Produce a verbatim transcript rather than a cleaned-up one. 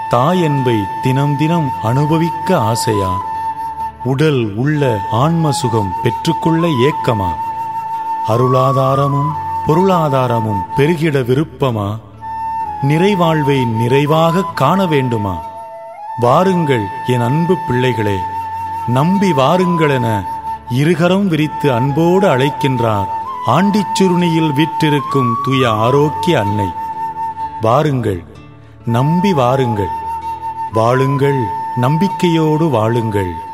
தாயன்பை தினம் தினம் அனுபவிக்க ஆசையா? உடல் உள்ள ஆன்ம சுகம் பெற்றுக்கொள்ள ஏக்கமா? அருளாதாரமும் பொருளாதாரமும் பெருகிட விருப்பமா? நிறைவாழ்வை நிறைவாக காண வேண்டுமா? வாருங்கள் என் அன்பு பிள்ளைகளே, நம்பி வாருங்களென இருகரம் விரித்து அன்போடு அழைக்கின்றார் ஆண்டிச்சுருணியில் வீற்றிருக்கும் தூய ஆரோக்கிய அன்னை. வாருங்கள், நம்பி வாருங்கள், வாழுங்கள், நம்பிக்கையோடு வாழுங்கள்.